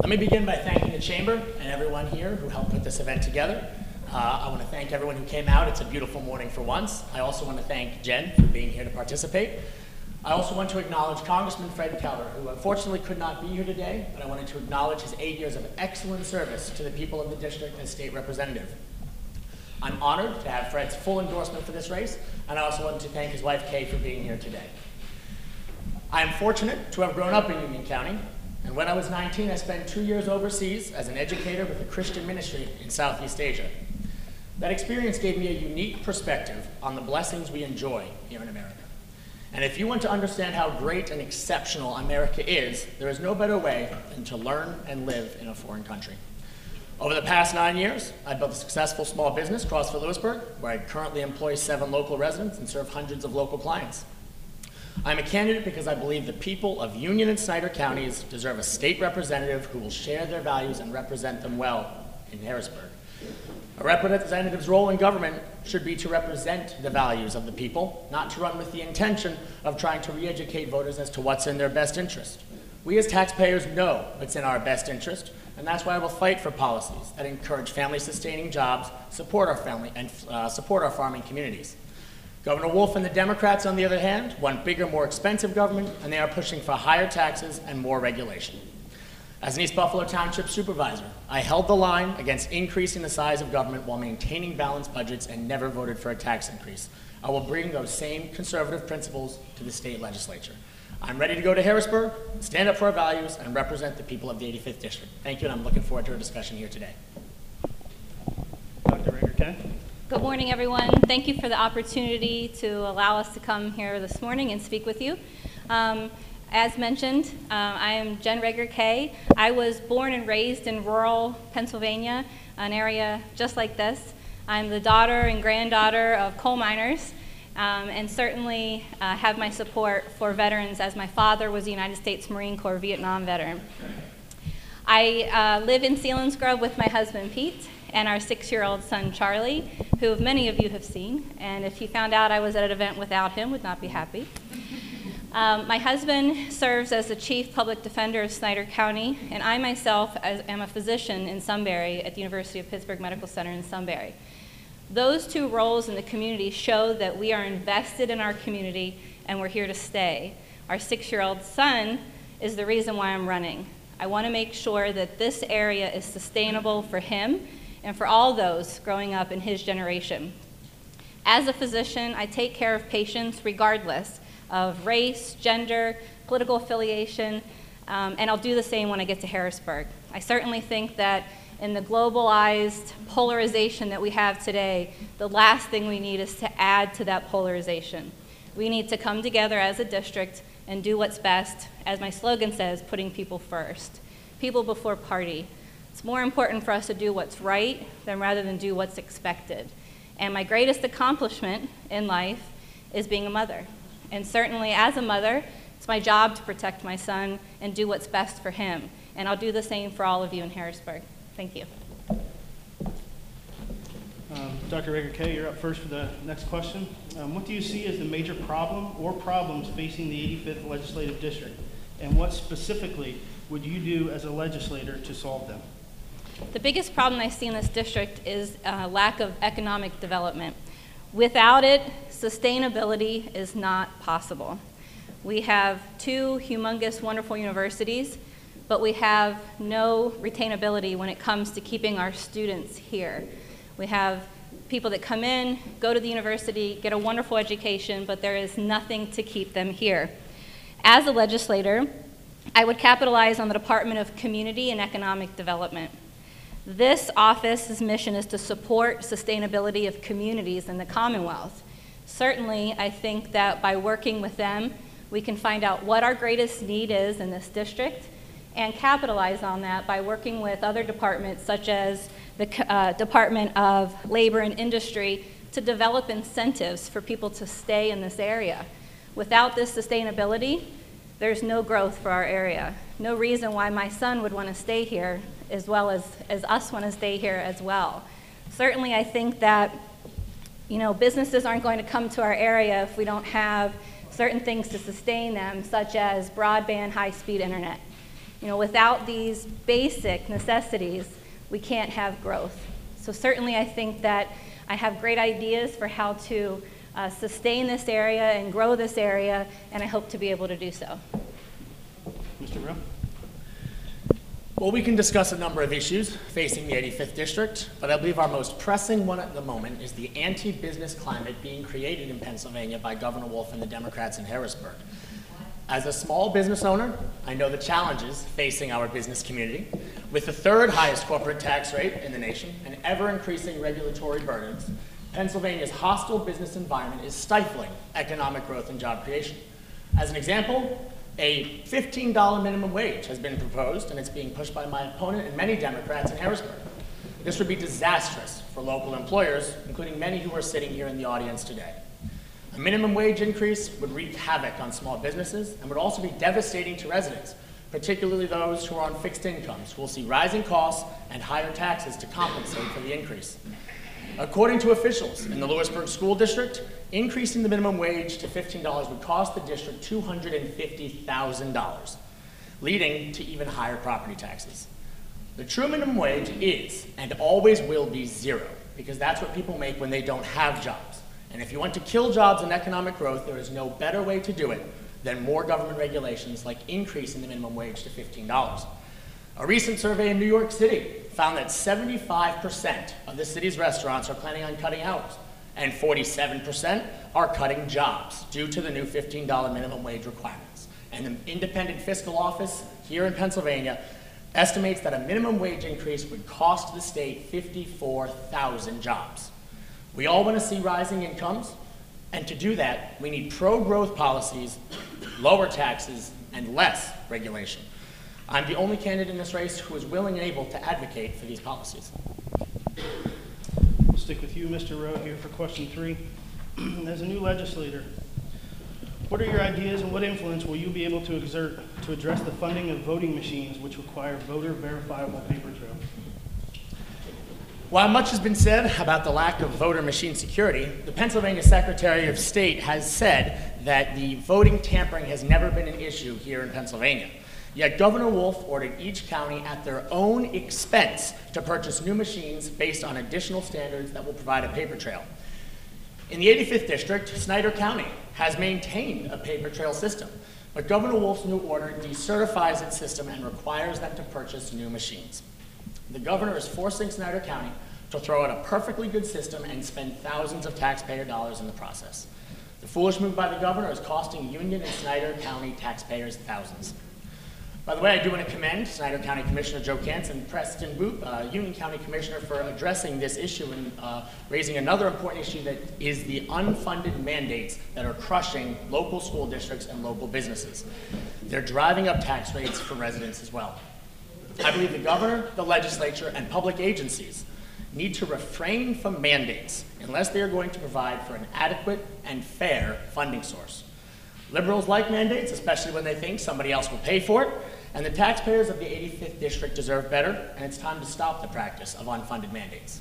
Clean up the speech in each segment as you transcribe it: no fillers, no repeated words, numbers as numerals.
Let me begin by thanking the Chamber and everyone here who helped put this event together. I want to thank everyone who came out. It's a beautiful morning for once. I also want to thank Jen for being here to participate. I also want to acknowledge Congressman Fred Keller, who unfortunately could not be here today, but I wanted to acknowledge his 8 years of excellent service to the people of the district as state representative. I'm honored to have Fred's full endorsement for this race, and I also wanted to thank his wife, Kay, for being here today. I am fortunate to have grown up in Union County, and when I was 19, I spent 2 years overseas as an educator with a Christian ministry in Southeast Asia. That experience gave me a unique perspective on the blessings we enjoy here in America. And if you want to understand how great and exceptional America is, there is no better way than to learn and live in a foreign country. Over the past 9 years, I built a successful small business, CrossFit Lewisburg, where I currently employ 7 local residents and serve hundreds of local clients. I'm a candidate because I believe the people of Union and Snyder counties deserve a state representative who will share their values and represent them well in Harrisburg. A representative's role in government should be to represent the values of the people, not to run with the intention of trying to re-educate voters as to what's in their best interest. We as taxpayers know what's in our best interest, and that's why I will fight for policies that encourage family-sustaining jobs, support our farming communities. Governor Wolf and the Democrats, on the other hand, want bigger, more expensive government, and they are pushing for higher taxes and more regulation. As an East Buffalo Township supervisor, I held the line against increasing the size of government while maintaining balanced budgets and never voted for a tax increase. I will bring those same conservative principles to the state legislature. I'm ready to go to Harrisburg, stand up for our values, and represent the people of the 85th District. Thank you, and I'm looking forward to our discussion here today. Dr. Rager-Kay. Good morning, everyone. Thank you for the opportunity to allow us to come here this morning and speak with you. As mentioned, I am Jen Rager-Kay. I was born and raised in rural Pennsylvania, an area just like this. I'm the daughter and granddaughter of coal miners, and certainly have my support for veterans, as my father was a United States Marine Corps Vietnam veteran. I live in Selinsgrove with my husband Pete and our 6-year-old son Charlie, who many of you have seen, and if you found out I was at an event without him, would not be happy. My husband serves as the Chief Public Defender of Snyder County, and I myself am a physician in Sunbury at the University of Pittsburgh Medical Center in Sunbury. Those 2 roles in the community show that we are invested in our community and we're here to stay. Our 6-year-old son is the reason why I'm running. I want to make sure that this area is sustainable for him and for all those growing up in his generation. As a physician, I take care of patients regardless of race, gender, political affiliation, and I'll do the same when I get to Harrisburg. I certainly think that in the globalized polarization that we have today, the last thing we need is to add to that polarization. We need to come together as a district and do what's best, as my slogan says, putting people first. People before party. It's more important for us to do what's right rather than do what's expected. And my greatest accomplishment in life is being a mother. And certainly as a mother, it's my job to protect my son and do what's best for him. And I'll do the same for all of you in Harrisburg. Thank you. Dr. Rager-Kay, you're up first for the next question. What do you see as the major problem or problems facing the 85th Legislative District? And what specifically would you do as a legislator to solve them? The biggest problem I see in this district is lack of economic development. Without it, sustainability is not possible. We have 2 humongous, wonderful universities, but we have no retainability when it comes to keeping our students here. We have people that come in, go to the university, get a wonderful education, but there is nothing to keep them here. As a legislator, I would capitalize on the Department of Community and Economic Development. This office's mission is to support sustainability of communities in the Commonwealth. Certainly, I think that by working with them, we can find out what our greatest need is in this district and capitalize on that by working with other departments such as the Department of Labor and Industry to develop incentives for people to stay in this area. Without this sustainability, there's no growth for our area. No reason why my son would want to stay here as well as us want to stay here as well. Certainly I think that businesses aren't going to come to our area if we don't have certain things to sustain them, such as broadband, high-speed internet. Without these basic necessities, we can't have growth. So certainly I think that I have great ideas for how to sustain this area and grow this area, and I hope to be able to do so. Mr. Rowe? Well, we can discuss a number of issues facing the 85th District, but I believe our most pressing one at the moment is the anti-business climate being created in Pennsylvania by Governor Wolf and the Democrats in Harrisburg. As a small business owner, I know the challenges facing our business community. With the third highest corporate tax rate in the nation and ever-increasing regulatory burdens, Pennsylvania's hostile business environment is stifling economic growth and job creation. As an example, a $15 minimum wage has been proposed, and it's being pushed by my opponent and many Democrats in Harrisburg. This would be disastrous for local employers, including many who are sitting here in the audience today. A minimum wage increase would wreak havoc on small businesses and would also be devastating to residents, particularly those who are on fixed incomes, who will see rising costs and higher taxes to compensate for the increase. According to officials in the Lewisburg School District, increasing the minimum wage to $15 would cost the district $250,000, leading to even higher property taxes. The true minimum wage is and always will be zero, because that's what people make when they don't have jobs. And if you want to kill jobs and economic growth, there is no better way to do it than more government regulations like increasing the minimum wage to $15. A recent survey in New York City found that 75% of the city's restaurants are planning on cutting hours, and 47% are cutting jobs due to the new $15 minimum wage requirements. And the Independent Fiscal Office here in Pennsylvania estimates that a minimum wage increase would cost the state 54,000 jobs. We all want to see rising incomes, and to do that, we need pro-growth policies, lower taxes, and less regulation. I'm the only candidate in this race who is willing and able to advocate for these policies. We'll stick with you, Mr. Rowe, here for question 3. As a new legislator, what are your ideas and what influence will you be able to exert to address the funding of voting machines which require voter verifiable paper trail? While much has been said about the lack of voter machine security, the Pennsylvania Secretary of State has said that the voting tampering has never been an issue here in Pennsylvania. Yet Governor Wolf ordered each county at their own expense to purchase new machines based on additional standards that will provide a paper trail. In the 85th District, Snyder County has maintained a paper trail system, but Governor Wolf's new order decertifies its system and requires them to purchase new machines. The governor is forcing Snyder County to throw out a perfectly good system and spend thousands of taxpayer dollars in the process. The foolish move by the governor is costing Union and Snyder County taxpayers thousands. By the way, I do want to commend Snyder County Commissioner Joe Kentz and Preston Boop, Union County Commissioner, for addressing this issue and raising another important issue that is the unfunded mandates that are crushing local school districts and local businesses. They're driving up tax rates for residents as well. I believe the governor, the legislature, and public agencies need to refrain from mandates unless they are going to provide for an adequate and fair funding source. Liberals like mandates, especially when they think somebody else will pay for it, and the taxpayers of the 85th District deserve better, and it's time to stop the practice of unfunded mandates.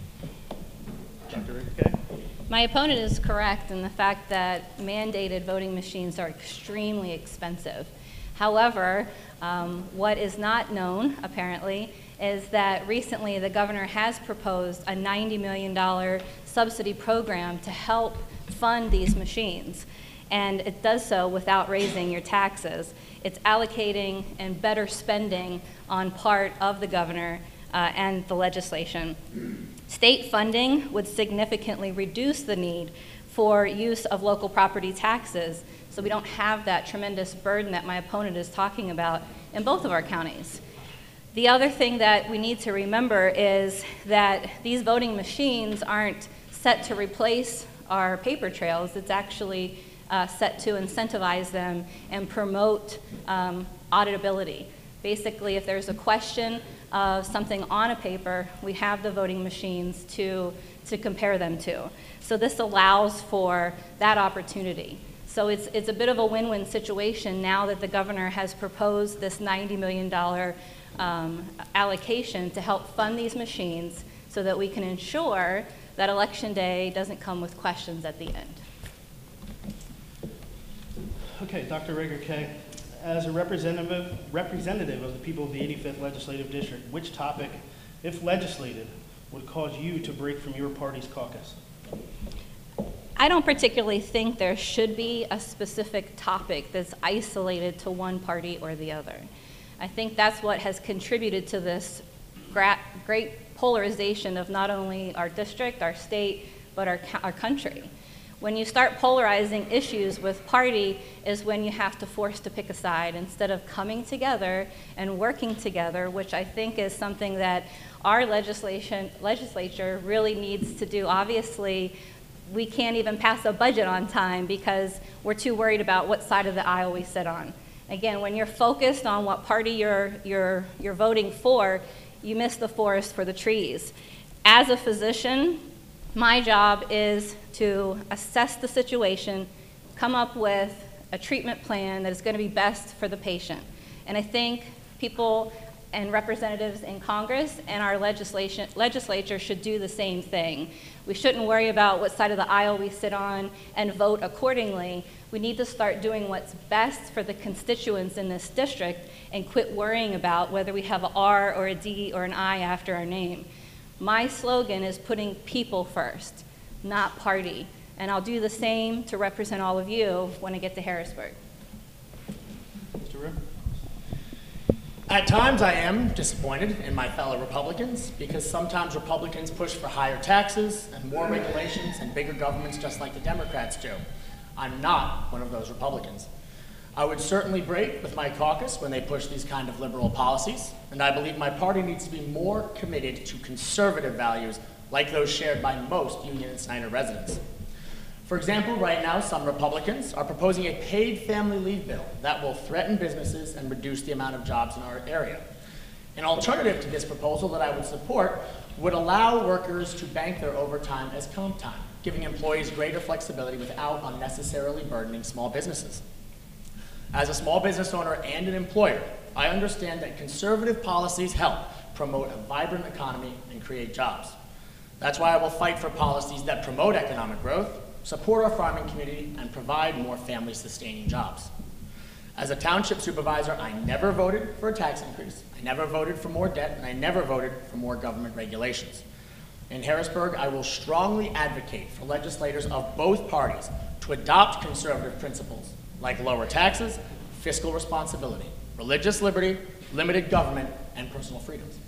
Dr. Ricker Kay? My opponent is correct in the fact that mandated voting machines are extremely expensive. However, what is not known, apparently, is that recently the governor has proposed a $90 million subsidy program to help fund these machines. And it does so without raising your taxes. It's allocating and better spending on part of the governor and the legislation. State funding would significantly reduce the need for use of local property taxes, so we don't have that tremendous burden that my opponent is talking about in both of our counties. The other thing that we need to remember is that these voting machines aren't set to replace our paper trails. It's actually set to incentivize them and promote auditability. Basically, if there's a question of something on a paper, we have the voting machines to compare them to. So this allows for that opportunity. So it's a bit of a win-win situation now that the governor has proposed this $90 million allocation to help fund these machines so that we can ensure that Election Day doesn't come with questions at the end. Okay, Dr. Ricker Kay, As a representative of the people of the 85th Legislative District, which topic, if legislated, would cause you to break from your party's caucus? I don't particularly think there should be a specific topic that's isolated to one party or the other. I think that's what has contributed to this great polarization of not only our district, our state, but our country. When you start polarizing issues with party is when you have to force to pick a side instead of coming together and working together, which I think is something that our legislature really needs to do. Obviously, we can't even pass a budget on time because we're too worried about what side of the aisle we sit on. Again, when you're focused on what party you're voting for, you miss the forest for the trees. As a physician, my job is to assess the situation, come up with a treatment plan that is going to be best for the patient. And I think people and representatives in Congress and our legislature should do the same thing. We shouldn't worry about what side of the aisle we sit on and vote accordingly. We need to start doing what's best for the constituents in this district and quit worrying about whether we have an R or a D or an I after our name. My slogan is putting people first, not party. And I'll do the same to represent all of you when I get to Harrisburg. Mr. Rue? At times I am disappointed in my fellow Republicans because sometimes Republicans push for higher taxes and more regulations and bigger governments just like the Democrats do. I'm not one of those Republicans. I would certainly break with my caucus when they push these kind of liberal policies, and I believe my party needs to be more committed to conservative values like those shared by most Union and Snyder residents. For example, right now, some Republicans are proposing a paid family leave bill that will threaten businesses and reduce the amount of jobs in our area. An alternative to this proposal that I would support would allow workers to bank their overtime as comp time, giving employees greater flexibility without unnecessarily burdening small businesses. As a small business owner and an employer, I understand that conservative policies help promote a vibrant economy and create jobs. That's why I will fight for policies that promote economic growth, support our farming community, and provide more family-sustaining jobs. As a township supervisor, I never voted for a tax increase, I never voted for more debt, and I never voted for more government regulations. In Harrisburg, I will strongly advocate for legislators of both parties to adopt conservative principles like lower taxes, fiscal responsibility, religious liberty, limited government, and personal freedoms.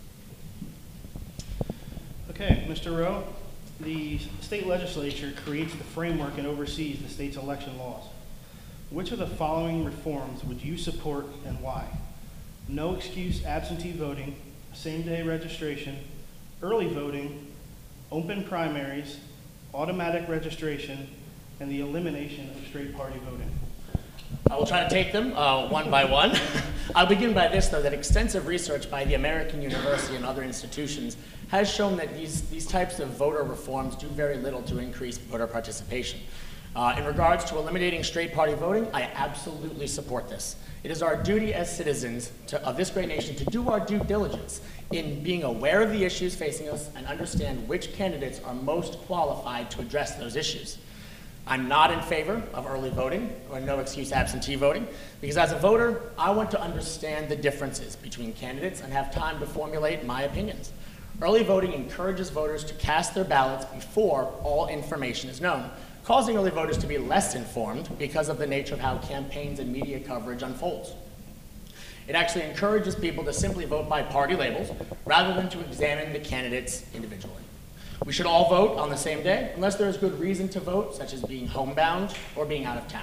Okay, Mr. Rowe, the state legislature creates the framework and oversees the state's election laws. Which of the following reforms would you support and why? No excuse absentee voting, same-day registration, early voting, open primaries, automatic registration, and the elimination of straight party voting. I will try to take them one by one. I'll begin by this, though, that extensive research by the American University and other institutions has shown that these types of voter reforms do very little to increase voter participation. In regards to eliminating straight party voting, I absolutely support this. It is our duty as citizens of this great nation to do our due diligence in being aware of the issues facing us and understand which candidates are most qualified to address those issues. I'm not in favor of early voting or no excuse absentee voting because as a voter, I want to understand the differences between candidates and have time to formulate my opinions. Early voting encourages voters to cast their ballots before all information is known, causing early voters to be less informed because of the nature of how campaigns and media coverage unfolds. It actually encourages people to simply vote by party labels rather than to examine the candidates individually. We should all vote on the same day unless there is good reason to vote, such as being homebound or being out of town.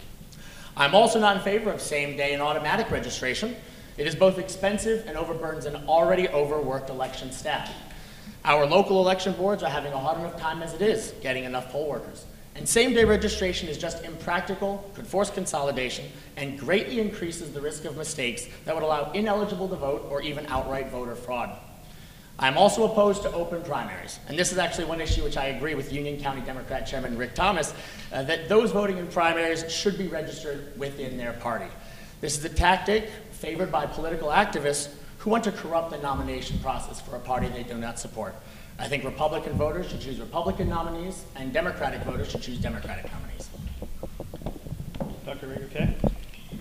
I'm also not in favor of same-day and automatic registration. It is both expensive and overburdens an already overworked election staff. Our local election boards are having a hard enough time as it is getting enough poll workers. And same-day registration is just impractical, could force consolidation, and greatly increases the risk of mistakes that would allow ineligible to vote or even outright voter fraud. I'm also opposed to open primaries, and this is actually one issue which I agree with Union County Democrat Chairman Rick Thomas, that those voting in primaries should be registered within their party. This is a tactic favored by political activists who want to corrupt the nomination process for a party they do not support. I think Republican voters should choose Republican nominees, and Democratic voters should choose Democratic nominees. Dr. Rager Kay?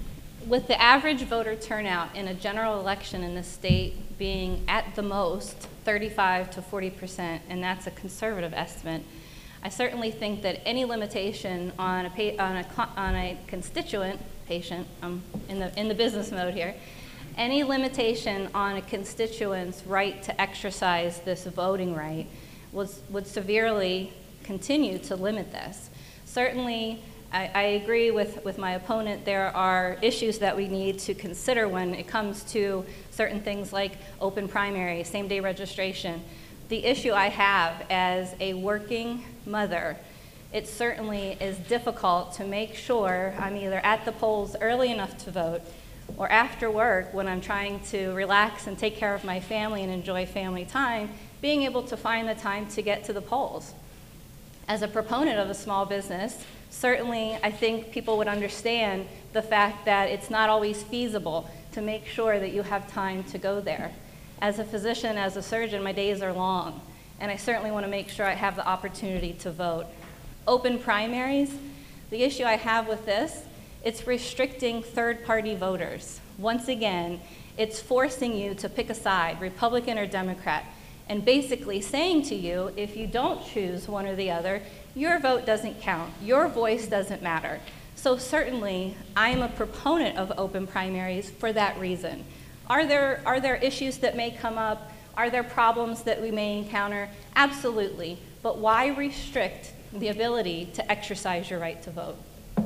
with the average voter turnout in a general election in the state being at the most 35 to 40%, and that's a conservative estimate, I certainly think that any limitation on a constituent patient, I'm in the business mode here, any limitation on a constituent's right to exercise this voting right would severely continue to limit this. Certainly, I agree with my opponent. There are issues that we need to consider when it comes to certain things like open primary, same-day registration. The issue I have as a working mother, it certainly is difficult to make sure I'm either at the polls early enough to vote or after work when I'm trying to relax and take care of my family and enjoy family time, being able to find the time to get to the polls. As a proponent of a small business, certainly I think people would understand the fact that it's not always feasible to make sure that you have time to go there. As a physician, as a surgeon, my days are long, and I certainly want to make sure I have the opportunity to vote. Open primaries, the issue I have with this, it's restricting third-party voters. Once again, it's forcing you to pick a side, Republican or Democrat, and basically saying to you, if you don't choose one or the other, your vote doesn't count, your voice doesn't matter. So certainly, I am a proponent of open primaries for that reason. Are there issues that may come up? Are there problems that we may encounter? Absolutely, but why restrict the ability to exercise your right to vote?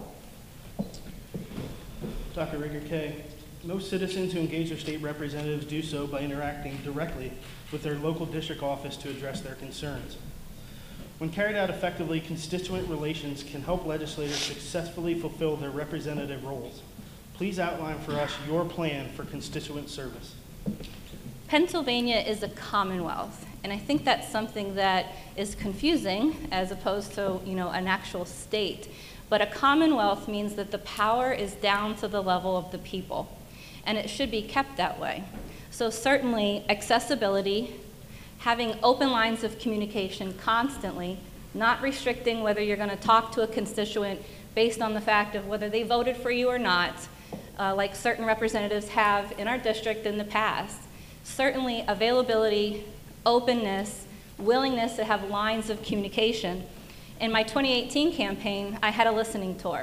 Dr. Rigger Kay, most citizens who engage their state representatives do so by interacting directly with their local district office to address their concerns. When carried out effectively, constituent relations can help legislators successfully fulfill their representative roles. Please outline for us your plan for constituent service. Pennsylvania is a commonwealth, and I think that's something that is confusing as opposed to, an actual state. But a commonwealth means that the power is down to the level of the people, and it should be kept that way. So certainly accessibility, having open lines of communication constantly, not restricting whether you're going to talk to a constituent based on the fact of whether they voted for you or not, like certain representatives have in our district in the past. Certainly availability, openness, willingness to have lines of communication. In my 2018 campaign, I had a listening tour.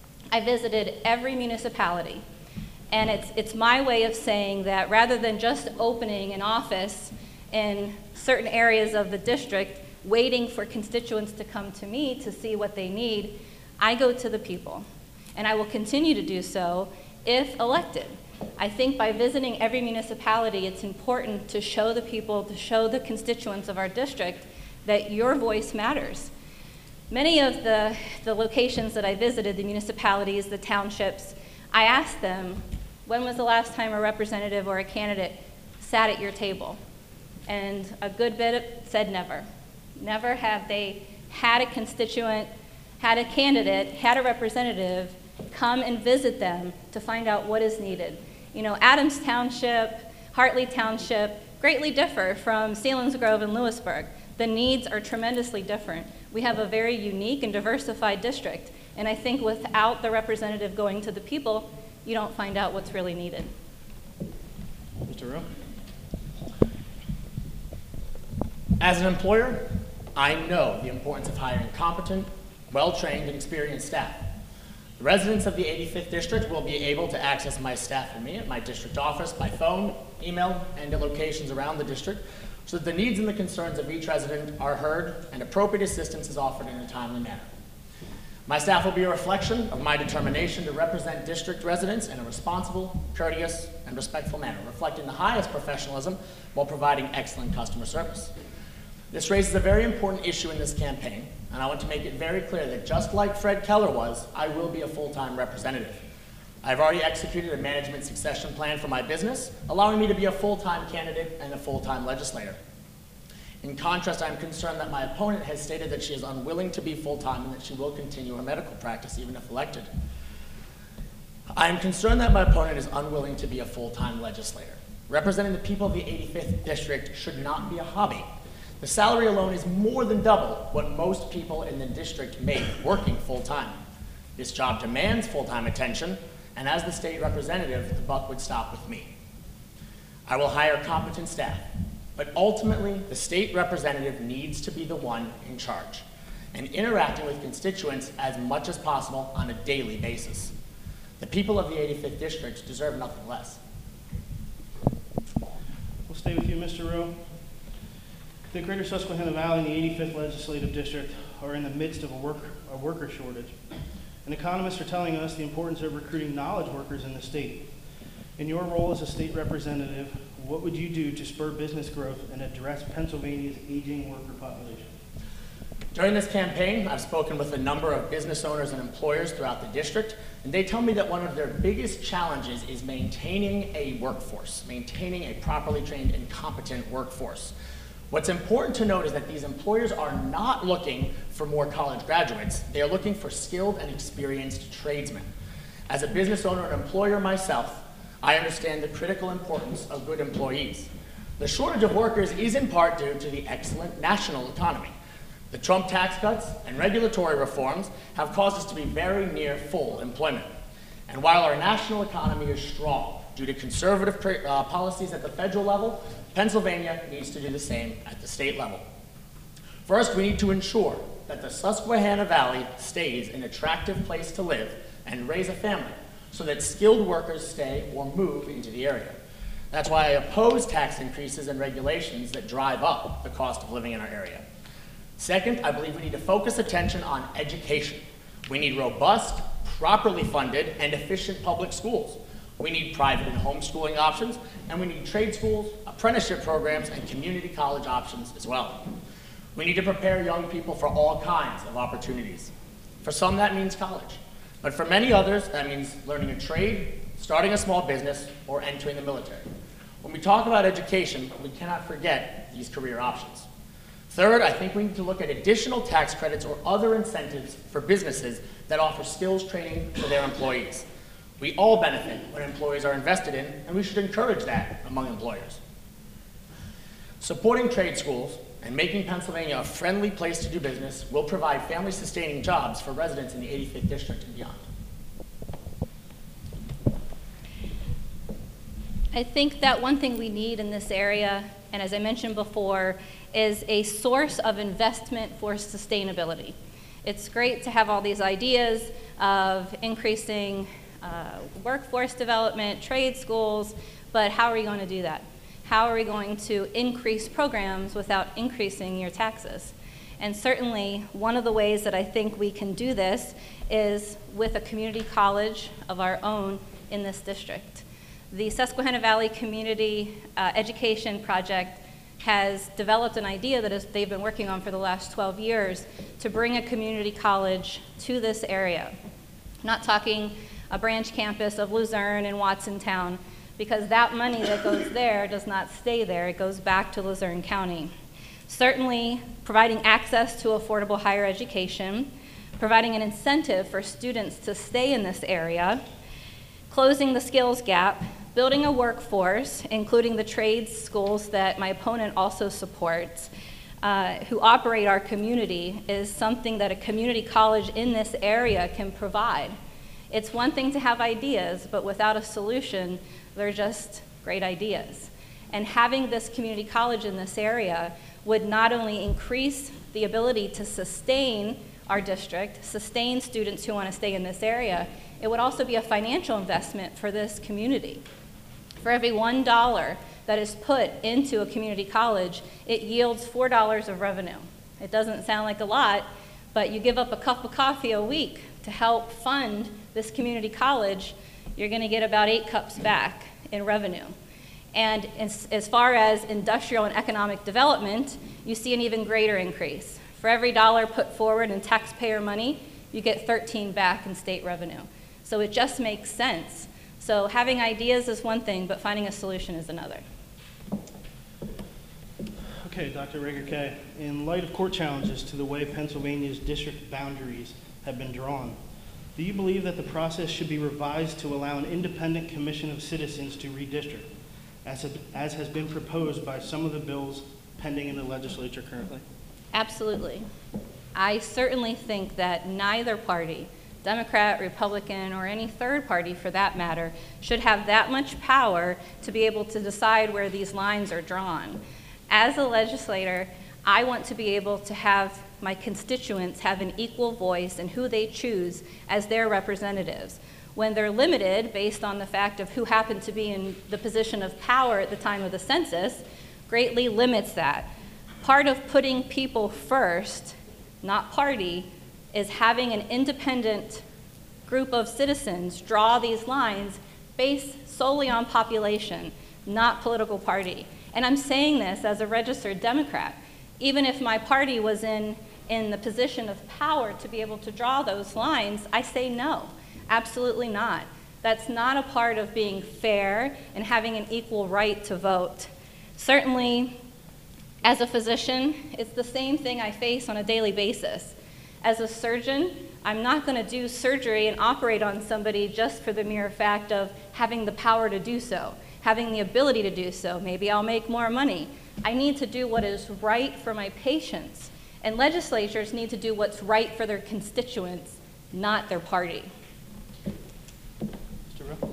I visited every municipality. And it's my way of saying that rather than just opening an office in certain areas of the district, waiting for constituents to come to me to see what they need, I go to the people. And I will continue to do so if elected. I think by visiting every municipality, it's important to show the people, to show the constituents of our district that your voice matters. Many of the locations that I visited, the municipalities, the townships, I asked them, when was the last time a representative or a candidate sat at your table? And a good bit said never. Never have they had a constituent, had a candidate, had a representative come and visit them to find out what is needed. Adams Township, Hartley Township greatly differ from Selinsgrove and Lewisburg. The needs are tremendously different. We have a very unique and diversified district, and I think without the representative going to the people, you don't find out what's really needed. Mr. Rowe? As an employer, I know the importance of hiring competent, well-trained, and experienced staff. The residents of the 85th District will be able to access my staff and me at my district office by phone, email, and at locations around the district so that the needs and the concerns of each resident are heard and appropriate assistance is offered in a timely manner. My staff will be a reflection of my determination to represent district residents in a responsible, courteous, and respectful manner, reflecting the highest professionalism while providing excellent customer service. This raises a very important issue in this campaign, and I want to make it very clear that just like Fred Keller was, I will be a full-time representative. I've already executed a management succession plan for my business, allowing me to be a full-time candidate and a full-time legislator. In contrast, I'm concerned that my opponent has stated that she is unwilling to be full-time and that she will continue her medical practice even if elected. I am concerned that my opponent is unwilling to be a full-time legislator. Representing the people of the 85th District should not be a hobby. The salary alone is more than double what most people in the district make working full-time. This job demands full-time attention, and as the state representative, the buck would stop with me. I will hire competent staff, but ultimately, the state representative needs to be the one in charge and interacting with constituents as much as possible on a daily basis. The people of the 85th District deserve nothing less. We'll stay with you, Mr. Rowe. The Greater Susquehanna Valley and the 85th Legislative District are in the midst of a worker shortage. And economists are telling us the importance of recruiting knowledge workers in the state. In your role as a state representative, what would you do to spur business growth and address Pennsylvania's aging worker population? During this campaign, I've spoken with a number of business owners and employers throughout the district, and they tell me that one of their biggest challenges is maintaining a workforce, maintaining a properly trained and competent workforce. What's important to note is that these employers are not looking for more college graduates. They are looking for skilled and experienced tradesmen. As a business owner and employer myself, I understand the critical importance of good employees. The shortage of workers is in part due to the excellent national economy. The Trump tax cuts and regulatory reforms have caused us to be very near full employment. And while our national economy is strong due to conservative policies at the federal level, Pennsylvania needs to do the same at the state level. First, we need to ensure that the Susquehanna Valley stays an attractive place to live and raise a family so that skilled workers stay or move into the area. That's why I oppose tax increases and regulations that drive up the cost of living in our area. Second, I believe we need to focus attention on education. We need robust, properly funded, and efficient public schools. We need private and homeschooling options, and we need trade schools, apprenticeship programs, and community college options as well. We need to prepare young people for all kinds of opportunities. For some, that means college. But for many others, that means learning a trade, starting a small business, or entering the military. When we talk about education, we cannot forget these career options. Third, I think we need to look at additional tax credits or other incentives for businesses that offer skills training for their employees. We all benefit when employees are invested in, and we should encourage that among employers. Supporting trade schools and making Pennsylvania a friendly place to do business will provide family-sustaining jobs for residents in the 85th District and beyond. I think that one thing we need in this area, and as I mentioned before, is a source of investment for sustainability. It's great to have all these ideas of increasing workforce development, trade schools, but how are we going to do that? How are we going to increase programs without increasing your taxes? And certainly, one of the ways that I think we can do this is with a community college of our own in this district. The Susquehanna Valley Community Education Project has developed an idea that they've been working on for the last 12 years to bring a community college to this area. Not talking a branch campus of Luzerne and Watsontown, because that money that goes there does not stay there. It goes back to Luzerne County. Certainly, providing access to affordable higher education, providing an incentive for students to stay in this area, closing the skills gap, building a workforce, including the trades schools that my opponent also supports, who operate our community, is something that a community college in this area can provide. It's one thing to have ideas, but without a solution, they're just great ideas. And having this community college in this area would not only increase the ability to sustain our district, sustain students who want to stay in this area, it would also be a financial investment for this community. For every $1 that is put into a community college, it yields $4 of revenue. It doesn't sound like a lot, but you give up a cup of coffee a week to help fund this community college, you're going to get about 8 cups back in revenue. And as far as industrial and economic development, you see an even greater increase. For every dollar put forward in taxpayer money, you get 13 back in state revenue. So it just makes sense. So having ideas is one thing, but finding a solution is another. Okay, Dr. Rager-Kay, in light of court challenges to the way Pennsylvania's district boundaries have been drawn, do you believe that the process should be revised to allow an independent commission of citizens to redistrict, as has been proposed by some of the bills pending in the legislature currently? Absolutely. I certainly think that neither party Democrat, Republican, or any third party for that matter, should have that much power to be able to decide where these lines are drawn. As a legislator, I want to be able to have my constituents have an equal voice in who they choose as their representatives. When they're limited based on the fact of who happened to be in the position of power at the time of the census, greatly limits that. Part of putting people first, not party, is having an independent group of citizens draw these lines based solely on population, not political party. And I'm saying this as a registered Democrat. Even if my party was in the position of power to be able to draw those lines, I say no, absolutely not. That's not a part of being fair and having an equal right to vote. Certainly, as a physician, it's the same thing I face on a daily basis. As a surgeon, I'm not going to do surgery and operate on somebody just for the mere fact of having the power to do so, having the ability to do so. Maybe I'll make more money. I need to do what is right for my patients, and legislatures need to do what's right for their constituents, not their party. Mr. Rowe?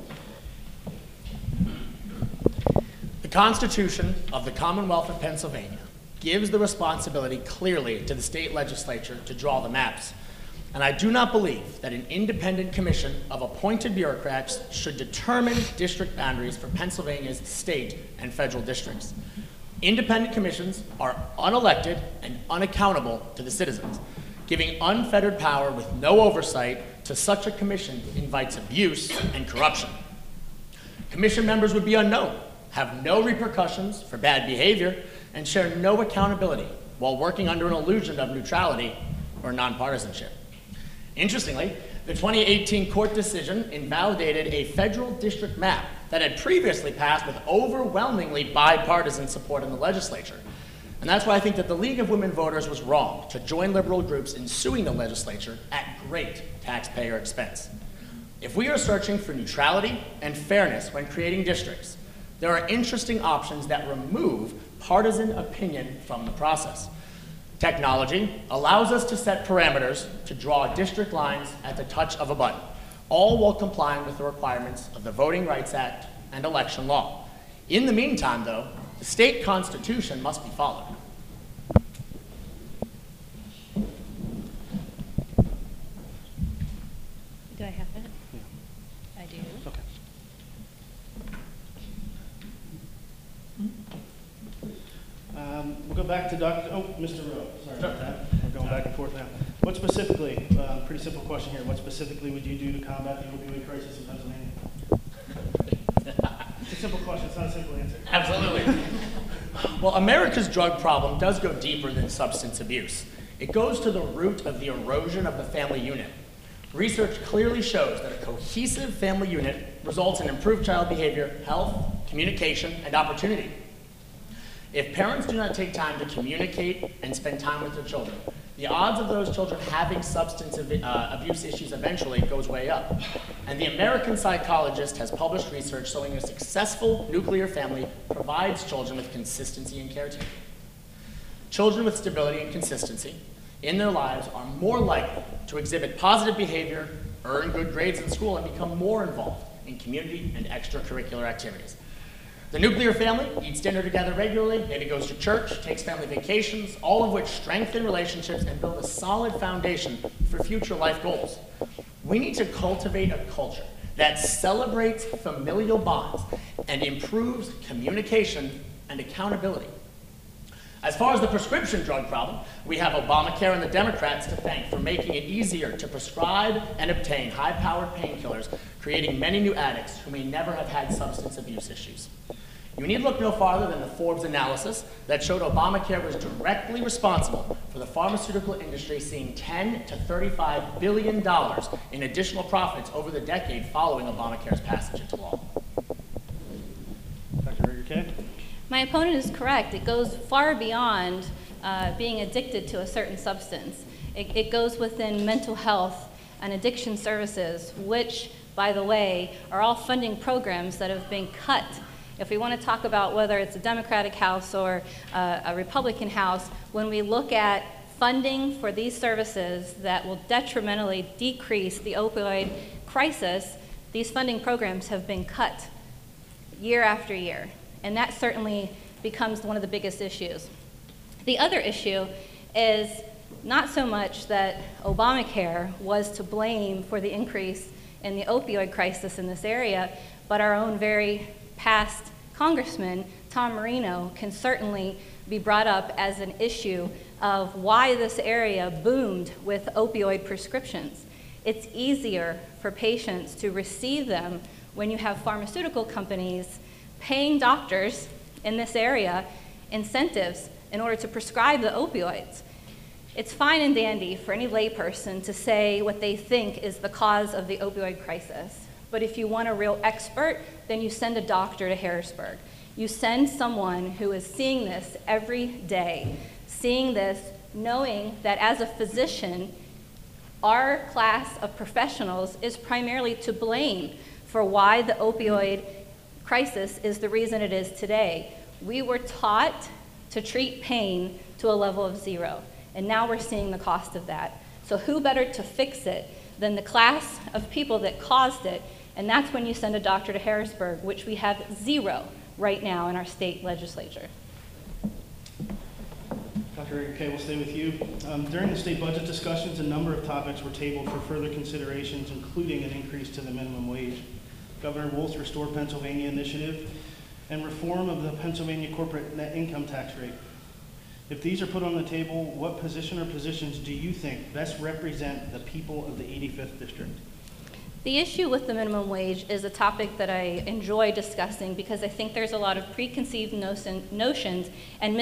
The Constitution of the Commonwealth of Pennsylvania gives the responsibility clearly to the state legislature to draw the maps. And I do not believe that an independent commission of appointed bureaucrats should determine district boundaries for Pennsylvania's state and federal districts. Independent commissions are unelected and unaccountable to the citizens. Giving unfettered power with no oversight to such a commission invites abuse and corruption. Commission members would be unknown, have no repercussions for bad behavior, and share no accountability while working under an illusion of neutrality or nonpartisanship. Interestingly, the 2018 court decision invalidated a federal district map that had previously passed with overwhelmingly bipartisan support in the legislature. And that's why I think that the League of Women Voters was wrong to join liberal groups in suing the legislature at great taxpayer expense. If we are searching for neutrality and fairness when creating districts, there are interesting options that remove partisan opinion from the process. Technology allows us to set parameters to draw district lines at the touch of a button, all while complying with the requirements of the Voting Rights Act and election law. In the meantime, though, the state constitution must be followed. Do I have it? Yeah. I do. Okay. We'll go back to Mr. Rowe. Sorry about that. We're going back and forth now. What specifically, pretty simple question here, what specifically would you do to combat the opioid crisis in Pennsylvania? It's a simple question, it's not a simple answer. Absolutely. Well, America's drug problem does go deeper than substance abuse. It goes to the root of the erosion of the family unit. Research clearly shows that a cohesive family unit results in improved child behavior, health, communication, and opportunity. If parents do not take time to communicate and spend time with their children, the odds of those children having substance abuse issues eventually goes way up. And the American Psychologist has published research showing a successful nuclear family provides children with consistency and caretaking. Children with stability and consistency in their lives are more likely to exhibit positive behavior, earn good grades in school, and become more involved in community and extracurricular activities. The nuclear family eats dinner together regularly, maybe goes to church, takes family vacations, all of which strengthen relationships and build a solid foundation for future life goals. We need to cultivate a culture that celebrates familial bonds and improves communication and accountability. As far as the prescription drug problem, we have Obamacare and the Democrats to thank for making it easier to prescribe and obtain high-powered painkillers, creating many new addicts who may never have had substance abuse issues. You need look no farther than the Forbes analysis that showed Obamacare was directly responsible for the pharmaceutical industry seeing $10 to $35 billion in additional profits over the decade following Obamacare's passage into law. Dr. Reger-Kay? My opponent is correct. It goes far beyond being addicted to a certain substance. It goes within mental health and addiction services, which, by the way, are all funding programs that have been cut. If we want to talk about whether it's a Democratic House or a Republican House, when we look at funding for these services that will detrimentally decrease the opioid crisis, these funding programs have been cut year after year, and that certainly becomes one of the biggest issues. The other issue is not so much that Obamacare was to blame for the increase in the opioid crisis in this area, but our own very past Congressman, Tom Marino, can certainly be brought up as an issue of why this area boomed with opioid prescriptions. It's easier for patients to receive them when you have pharmaceutical companies paying doctors in this area incentives in order to prescribe the opioids. It's fine and dandy for any layperson to say what they think is the cause of the opioid crisis. But if you want a real expert, then you send a doctor to Harrisburg. You send someone who is seeing this every day, seeing this, knowing that as a physician, our class of professionals is primarily to blame for why the opioid crisis is the reason it is today. We were taught to treat pain to a level of 0, and now we're seeing the cost of that. So who better to fix it than the class of people that caused it? And that's when you send a doctor to Harrisburg, which we have 0 right now in our state legislature. Dr. Reagan, we'll stay with you. During the state budget discussions, a number of topics were tabled for further considerations, including an increase to the minimum wage. Governor Wolf's Restore Pennsylvania initiative and reform of the Pennsylvania corporate net income tax rate. If these are put on the table, what position or positions do you think best represent the people of the 85th District? The issue with the minimum wage is a topic that I enjoy discussing because I think there's a lot of preconceived notions and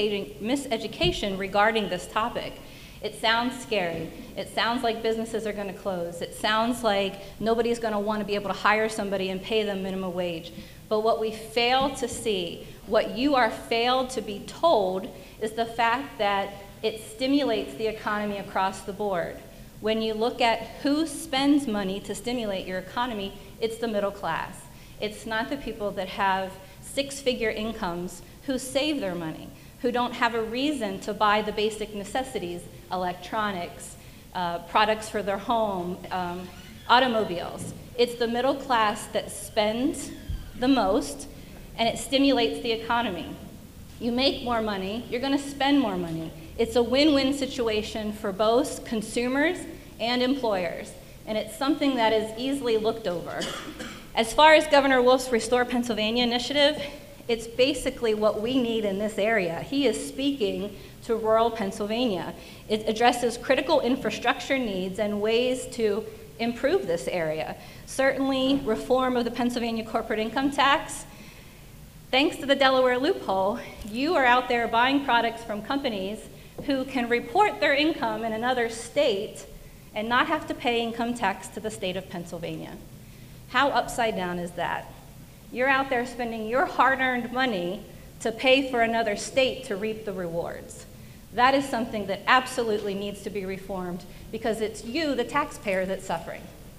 miseducation regarding this topic. It sounds scary. It sounds like businesses are going to close. It sounds like nobody's going to want to be able to hire somebody and pay them minimum wage. But what we fail to see, what you are failed to be told, is the fact that it stimulates the economy across the board. When you look at who spends money to stimulate your economy, it's the middle class. It's not the people that have 6-figure incomes who save their money, who don't have a reason to buy the basic necessities, electronics, products for their home, automobiles. It's the middle class that spends the most, and it stimulates the economy. You make more money, you're going to spend more money. It's a win-win situation for both consumers and employers, and it's something that is easily looked over. As far as Governor Wolf's Restore Pennsylvania initiative, it's basically what we need in this area. He is speaking to rural Pennsylvania. It addresses critical infrastructure needs and ways to improve this area. Certainly, reform of the Pennsylvania corporate income tax. Thanks to the Delaware loophole, you are out there buying products from companies who can report their income in another state and not have to pay income tax to the state of Pennsylvania. How upside down is that? You're out there spending your hard-earned money to pay for another state to reap the rewards. That is something that absolutely needs to be reformed because it's you, the taxpayer, that's suffering.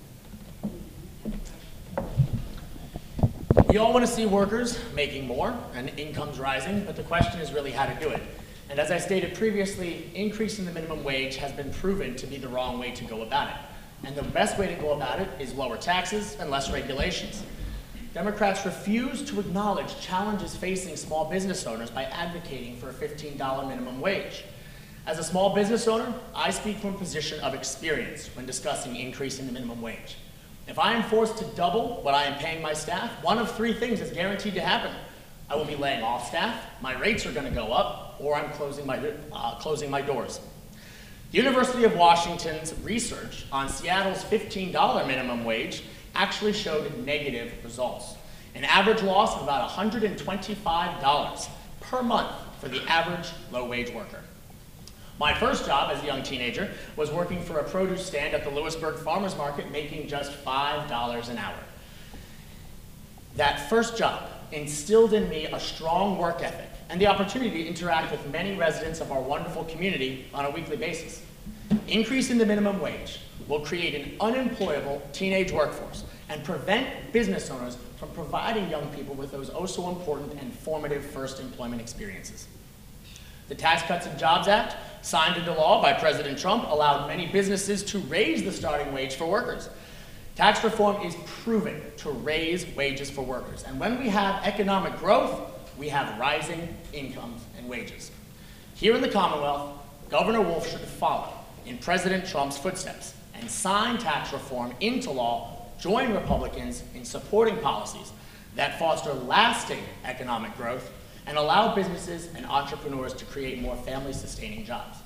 We all want to see workers making more and incomes rising, but the question is really how to do it. And as I stated previously, increasing the minimum wage has been proven to be the wrong way to go about it. And the best way to go about it is lower taxes and less regulations. Democrats refuse to acknowledge challenges facing small business owners by advocating for a $15 minimum wage. As a small business owner, I speak from a position of experience when discussing increasing the minimum wage. If I am forced to double what I am paying my staff, one of 3 things is guaranteed to happen. I will be laying off staff, my rates are going to go up, or I'm closing my doors. The University of Washington's research on Seattle's $15 minimum wage actually showed negative results. An average loss of about $125 per month for the average low-wage worker. My first job as a young teenager was working for a produce stand at the Lewisburg Farmers Market, making just $5 an hour. That first job instilled in me a strong work ethic and the opportunity to interact with many residents of our wonderful community on a weekly basis. Increasing the minimum wage will create an unemployable teenage workforce and prevent business owners from providing young people with those oh so important and formative first employment experiences. The Tax Cuts and Jobs Act, signed into law by President Trump, allowed many businesses to raise the starting wage for workers. Tax reform is proven to raise wages for workers. And when we have economic growth, we have rising incomes and wages. Here in the Commonwealth, Governor Wolf should follow in President Trump's footsteps and sign tax reform into law, join Republicans in supporting policies that foster lasting economic growth and allow businesses and entrepreneurs to create more family-sustaining jobs.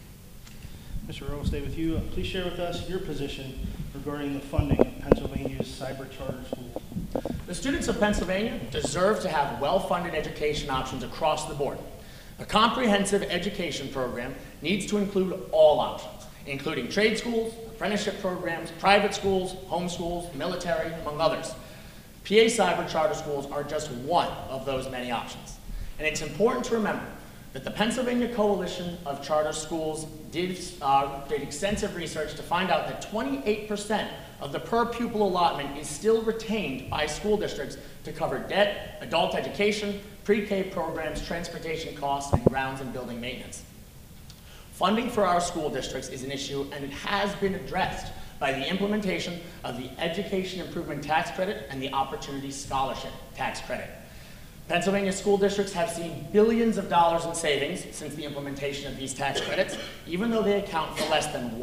Mr. Rowe, we'll stay with you. Please share with us your position regarding the funding of Pennsylvania's cyber charter schools. The students of Pennsylvania deserve to have well-funded education options across the board. A comprehensive education program needs to include all options, including trade schools, apprenticeship programs, private schools, homeschools, military, among others. PA cyber charter schools are just one of those many options. And it's important to remember that the Pennsylvania Coalition of Charter Schools did extensive research to find out that 28% of the per pupil allotment is still retained by school districts to cover debt, adult education, pre-K programs, transportation costs, and grounds and building maintenance. Funding for our school districts is an issue, and it has been addressed by the implementation of the Education Improvement Tax Credit and the Opportunity Scholarship Tax Credit. Pennsylvania school districts have seen billions of dollars in savings since the implementation of these tax credits, even though they account for less than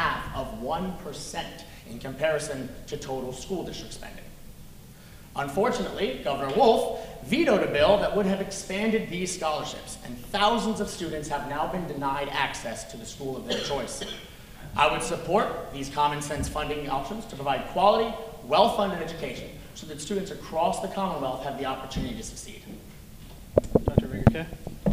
0.5% in comparison to total school district spending. Unfortunately, Governor Wolf vetoed a bill that would have expanded these scholarships, and thousands of students have now been denied access to the school of their choice. I would support these common sense funding options to provide quality, well-funded education so that students across the Commonwealth have the opportunity to succeed. Dr. Rager-Kay?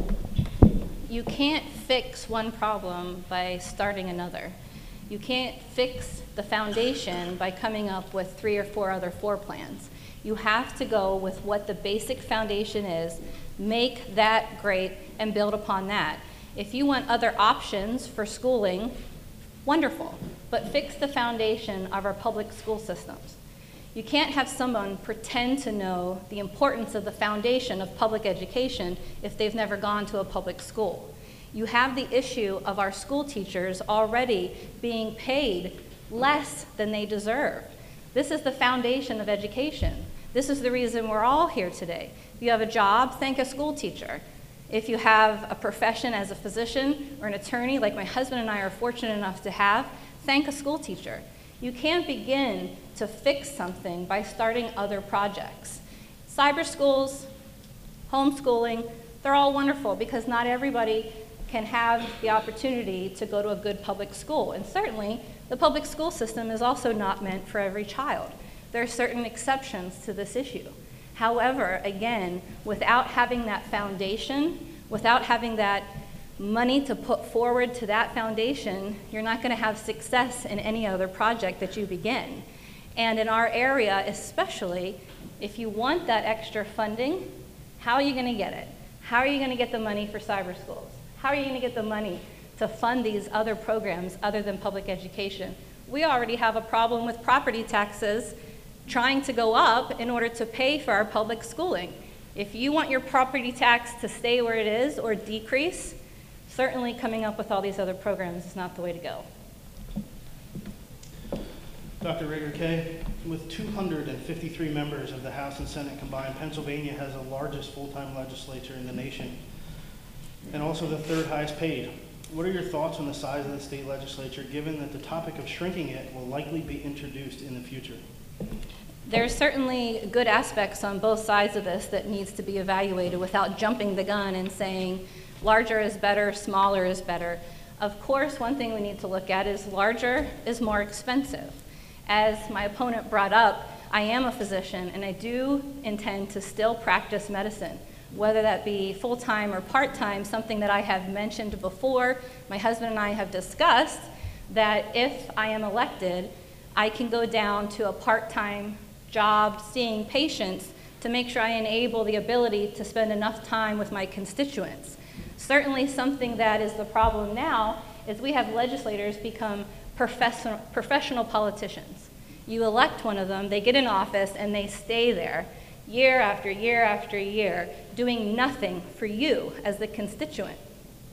You can't fix one problem by starting another. You can't fix the foundation by coming up with 3 or 4 other floor plans. You have to go with what the basic foundation is, make that great, and build upon that. If you want other options for schooling, wonderful, but fix the foundation of our public school systems. You can't have someone pretend to know the importance of the foundation of public education if they've never gone to a public school. You have the issue of our school teachers already being paid less than they deserve. This is the foundation of education. This is the reason we're all here today. If you have a job, thank a school teacher. If you have a profession as a physician or an attorney, like my husband and I are fortunate enough to have, thank a school teacher. You can't begin to fix something by starting other projects. Cyber schools, homeschooling, they're all wonderful because not everybody can have the opportunity to go to a good public school. And certainly, the public school system is also not meant for every child. There are certain exceptions to this issue. However, again, without having that foundation, without having that money to put forward to that foundation, you're not going to have success in any other project that you begin. And in our area especially, if you want that extra funding, how are you going to get it? How are you going to get the money for cyber schools? How are you going to get the money to fund these other programs other than public education? We already have a problem with property taxes trying to go up in order to pay for our public schooling. If you want your property tax to stay where it is or decrease, certainly coming up with all these other programs is not the way to go. Dr. Rager-Kay, with 253 members of the House and Senate combined, Pennsylvania has the largest full-time legislature in the nation and also the 3rd highest paid. What are your thoughts on the size of the state legislature, given that the topic of shrinking it will likely be introduced in the future? There are certainly good aspects on both sides of this that needs to be evaluated without jumping the gun and saying larger is better, smaller is better. Of course, one thing we need to look at is larger is more expensive. As my opponent brought up, I am a physician and I do intend to still practice medicine, whether that be full-time or part-time, something that I have mentioned before. My husband and I have discussed that if I am elected, I can go down to a part-time job seeing patients to make sure I enable the ability to spend enough time with my constituents. Certainly something that is the problem now is we have legislators become professional politicians. You elect one of them, they get in office, and they stay there year after year after year, doing nothing for you as the constituent.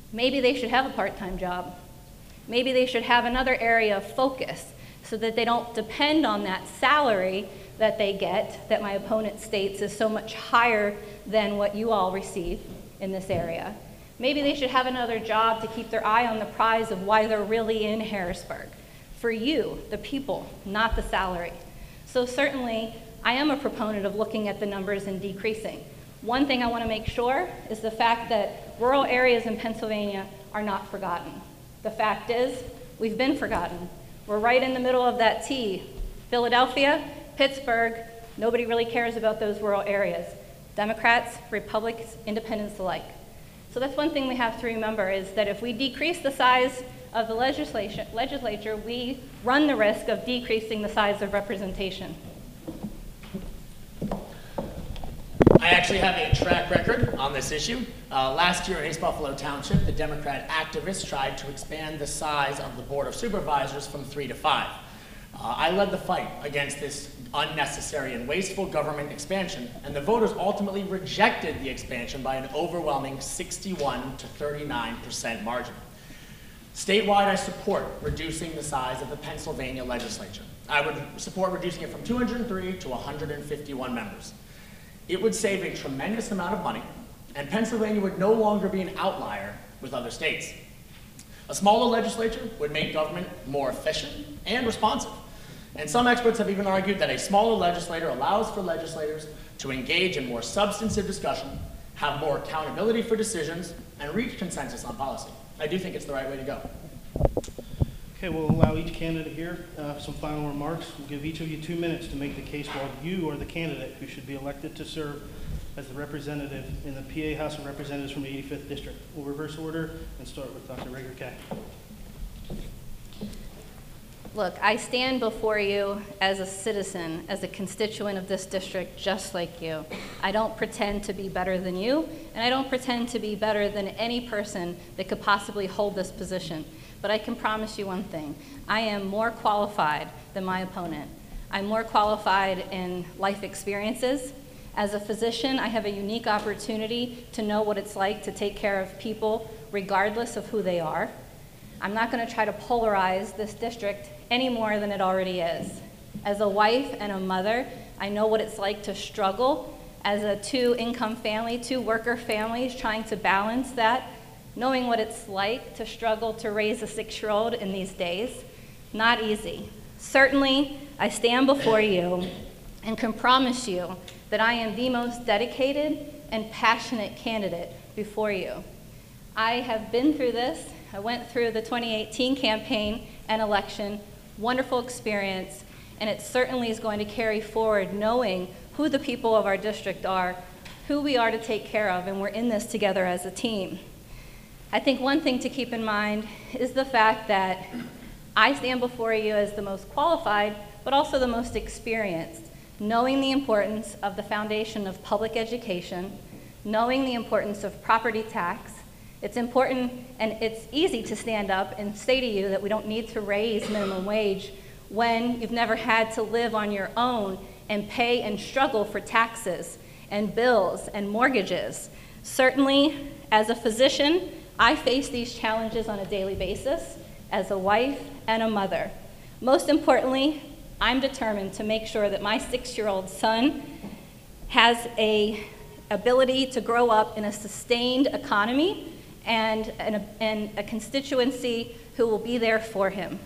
Maybe they should have a part-time job. Maybe they should have another area of focus so that they don't depend on that salary that they get, that my opponent states is so much higher than what you all receive in this area. Maybe they should have another job to keep their eye on the prize of why they're really in Harrisburg. For you, the people, not the salary. So certainly, I am a proponent of looking at the numbers and decreasing. One thing I want to make sure is the fact that rural areas in Pennsylvania are not forgotten. The fact is, we've been forgotten. We're right in the middle of that T. Philadelphia, Pittsburgh, nobody really cares about those rural areas. Democrats, Republicans, independents alike. So that's one thing we have to remember is that if we decrease the size of the legislature, we run the risk of decreasing the size of representation. I actually have a track record on this issue. Last year in East Buffalo Township, the Democrat activists tried to expand the size of the Board of Supervisors from 3 to 5. I led the fight against this unnecessary and wasteful government expansion, and the voters ultimately rejected the expansion by an overwhelming 61 to 39% margin. Statewide, I support reducing the size of the Pennsylvania legislature. I would support reducing it from 203 to 151 members. It would save a tremendous amount of money, and Pennsylvania would no longer be an outlier with other states. A smaller legislature would make government more efficient and responsive. And some experts have even argued that a smaller legislature allows for legislators to engage in more substantive discussion, have more accountability for decisions, and reach consensus on policy. I do think it's the right way to go. Okay, we'll allow each candidate here some final remarks. We'll give each of you 2 minutes to make the case why you are the candidate who should be elected to serve as the representative in the PA House of Representatives from the 85th District. We'll reverse order and start with Dr. Rager-Kay. Look, I stand before you as a citizen, as a constituent of this district, just like you. I don't pretend to be better than you, and I don't pretend to be better than any person that could possibly hold this position. But I can promise you one thing. I am more qualified than my opponent. I'm more qualified in life experiences. As a physician, I have a unique opportunity to know what it's like to take care of people regardless of who they are. I'm not going to try to polarize this district any more than it already is. As a wife and a mother, I know what it's like to struggle as a 2-income family, 2 worker families trying to balance that, knowing what it's like to struggle to raise a 6-year-old in these days. Not easy. Certainly, I stand before you and can promise you that I am the most dedicated and passionate candidate before you. I have been through this. I went through the 2018 campaign and election, wonderful experience, and it certainly is going to carry forward knowing who the people of our district are, who we are to take care of, and we're in this together as a team. I think one thing to keep in mind is the fact that I stand before you as the most qualified, but also the most experienced, knowing the importance of the foundation of public education, knowing the importance of property tax. It's important, and it's easy to stand up and say to you that we don't need to raise minimum wage when you've never had to live on your own and pay and struggle for taxes and bills and mortgages. Certainly, as a physician, I face these challenges on a daily basis as a wife and a mother. Most importantly, I'm determined to make sure that my 6-year-old son has an ability to grow up in a sustained economy and a constituency who will be there for him.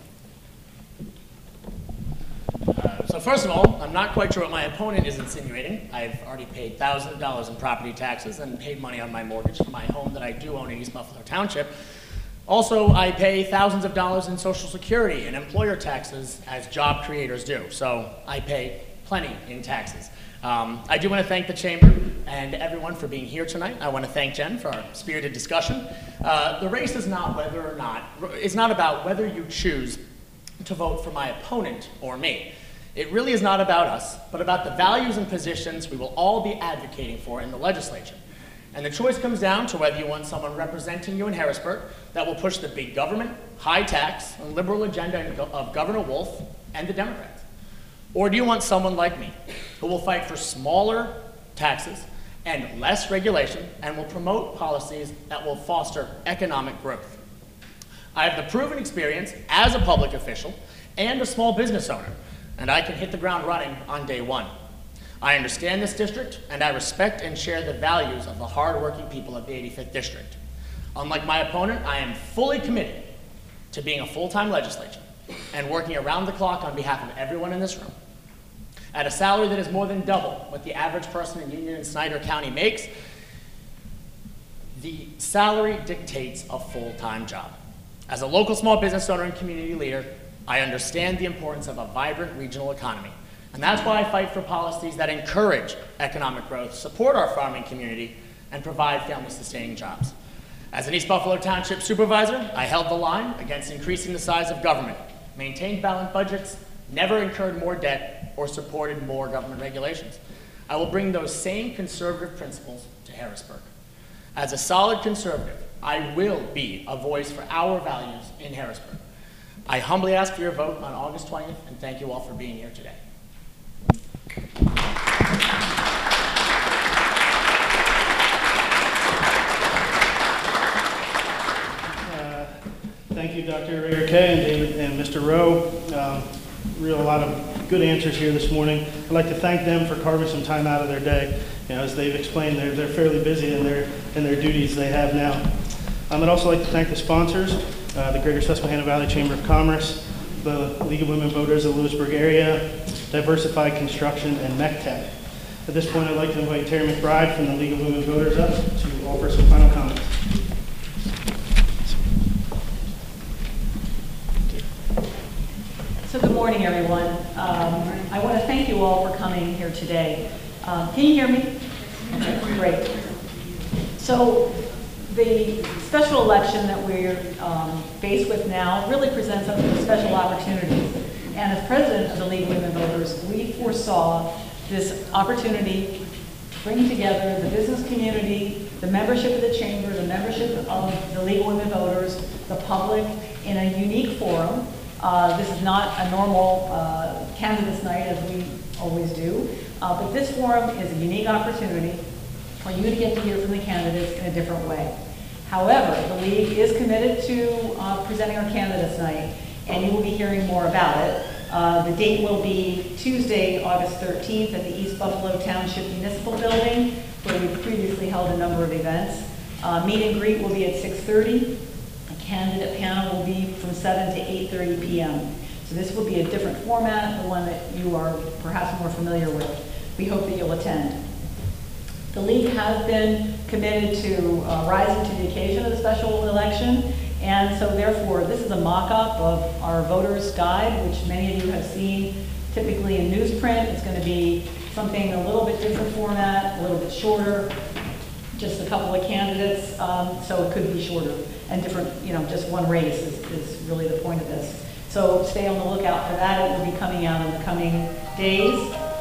So first of all, I'm not quite sure what my opponent is insinuating. I've already paid thousands of dollars in property taxes and paid money on my mortgage for my home that I do own in East Buffalo Township. Also, I pay thousands of dollars in Social Security and employer taxes as job creators do. So I pay plenty in taxes. I do want to thank the Chamber and everyone for being here tonight. I want to thank Jen for our spirited discussion. The race is not it's not about whether you choose to vote for my opponent or me. It really is not about us, but about the values and positions we will all be advocating for in the legislature. And the choice comes down to whether you want someone representing you in Harrisburg that will push the big government, high tax, and liberal agenda of Governor Wolf and the Democrats. Or do you want someone like me who will fight for smaller taxes, and less regulation, and will promote policies that will foster economic growth. I have the proven experience as a public official and a small business owner, and I can hit the ground running on day one. I understand this district, and I respect and share the values of the hardworking people of the 85th District. Unlike my opponent, I am fully committed to being a full-time legislator and working around the clock on behalf of everyone in this room. At a salary that is more than double what the average person in Union and Snyder County makes, the salary dictates a full-time job. As a local small business owner and community leader, I understand the importance of a vibrant regional economy. And that's why I fight for policies that encourage economic growth, support our farming community, and provide family-sustaining jobs. As an East Buffalo Township supervisor, I held the line against increasing the size of government, maintained balanced budgets, never incurred more debt, or supported more government regulations. I will bring those same conservative principles to Harrisburg. As a solid conservative, I will be a voice for our values in Harrisburg. I humbly ask for your vote on August 20th, and thank you all for being here today. Thank you, Dr. Rager Kay and David and Mr. Rowe. A lot of good answers here this morning. I'd like to thank them for carving some time out of their day. As they've explained, they're fairly busy in their duties they have now. I'd also like to thank the sponsors, the Greater Susquehanna Valley Chamber of Commerce, the League of Women Voters of the Lewisburg area, Diversified Construction, and MECTEC. At this point, I'd like to invite Terry McBride from the League of Women Voters up to offer some final comments. So good morning, everyone. I want to thank you all for coming here today. Can you hear me? Okay, great. So the special election that we're faced with now really presents us with special opportunities. And as president of the League of Women Voters, we foresaw this opportunity to bring together the business community, the membership of the chamber, the membership of the League of Women Voters, the public, in a unique forum. This is not a normal candidates night as we always do, but this forum is a unique opportunity for you to get to hear from the candidates in a different way. However, the League is committed to presenting our candidates night, and you will be hearing more about it. The date will be Tuesday, August 13th at the East Buffalo Township Municipal Building, where we've previously held a number of events. Meet and greet will be at 6:30. Candidate panel will be from 7 to 8:30 p.m. So this will be a different format, the one that you are perhaps more familiar with. We hope that you'll attend. The League has been committed to rising to the occasion of the special election, and so therefore this is a mock-up of our voters guide, which many of you have seen typically in newsprint. It's going to be something a little bit different format, a little bit shorter, just a couple of candidates, so it could be shorter and different, just one race is really the point of this. So stay on the lookout for that. It will be coming out in the coming days.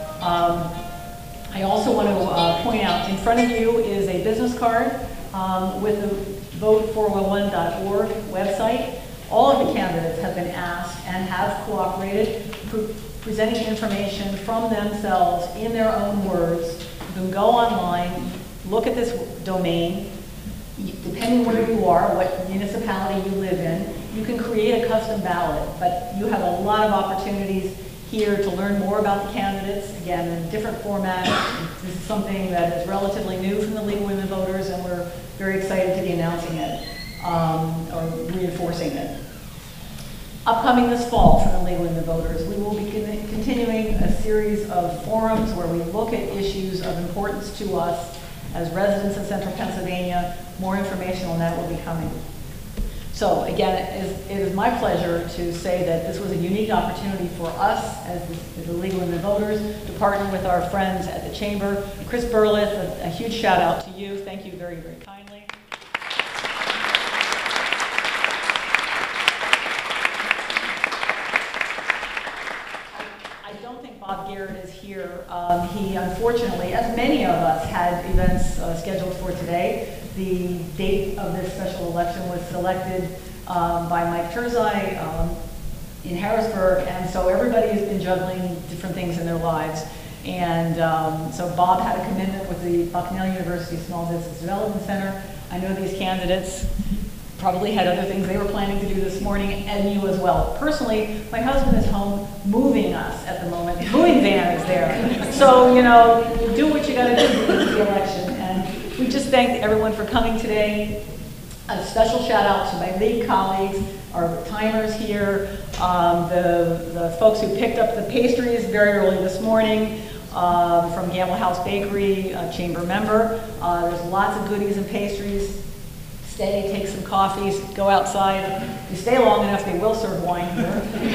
I also want to point out, in front of you is a business card with the vote411.org website. All of the candidates have been asked and have cooperated, presenting information from themselves in their own words. You can go online, look at this domain. Depending where you are, what municipality you live in, you can create a custom ballot, but you have a lot of opportunities here to learn more about the candidates, again, in a different format. This is something that is relatively new from the League of Women Voters, and we're very excited to be announcing it, or reinforcing it. Upcoming this fall from the League of Women Voters, we will be continuing a series of forums where we look at issues of importance to us as residents of Central Pennsylvania. More information on that will be coming. So again, it is my pleasure to say that this was a unique opportunity for us as the League of Women Voters to partner with our friends at the Chamber. Chris Burleth, a huge shout out to you. Thank you very, very kindly. I don't think Bob Garrett is here. He unfortunately, as many of us, had events scheduled for today. The date of this special election was selected by Mike Terzai in Harrisburg, and so everybody has been juggling different things in their lives. And so Bob had a commitment with the Bucknell University Small Business Development Center. I know these candidates probably had other things they were planning to do this morning, and you as well. Personally, my husband is home moving us at the moment. The moving van is there. So, you know, do what you gotta do for the election. And we just thank everyone for coming today. A special shout out to my league colleagues, our timers here, the folks who picked up the pastries very early this morning, from Gamble House Bakery, a chamber member. There's lots of goodies and pastries. Stay, take some coffees, go outside. If you stay long enough, they will serve wine here.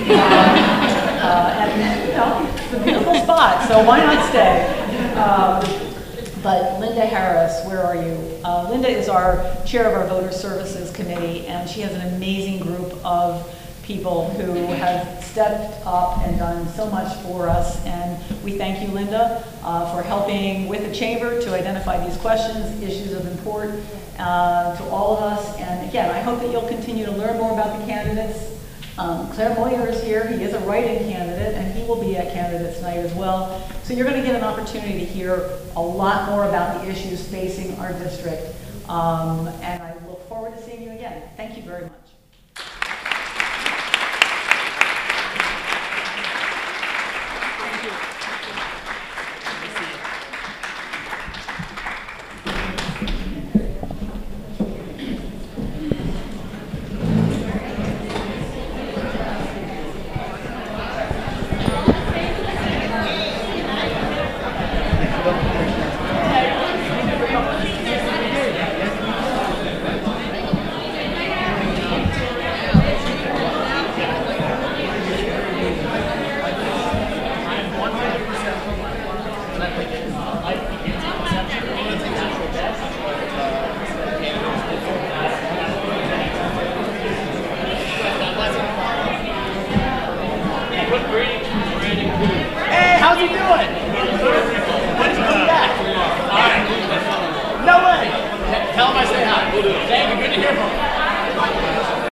And you know, it's a beautiful spot, so why not stay? But Linda Harris, where are you? Linda is our chair of our Voter Services Committee, and she has an amazing group of people who have stepped up and done so much for us. And we thank you, Linda, for helping with the chamber to identify these questions, issues of import to all of us. And again, I hope that you'll continue to learn more about the candidates. Claire Moyer is here. He is a write-in candidate, and he will be at candidates night as well. So you're going to get an opportunity to hear a lot more about the issues facing our district. And I look forward to seeing you again. Thank you very much. Hey, how's he doing? When did you come back? All right. No way. Tell him I say hi. Thank you. Good to hear from him.